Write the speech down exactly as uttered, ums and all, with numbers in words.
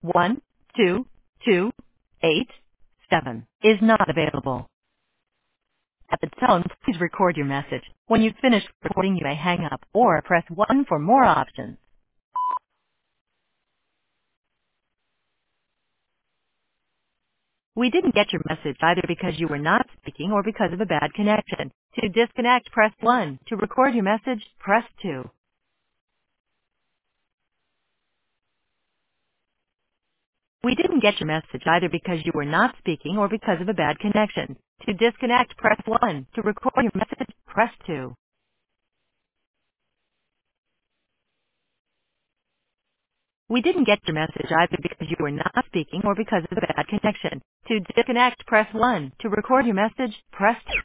one two two eight seven is not available. At the tone, please record your message. When you've finished recording, you may hang up or press one for more options. We didn't get your message either because you were not speaking or because of a bad connection. To disconnect, press one. To record your message, press two. We didn't get your message either because you were not speaking or because of a bad connection. To disconnect, press one. To record your message, press two. We didn't get your message either because you were not speaking or because of a bad connection. To disconnect, press one. To record your message, press two.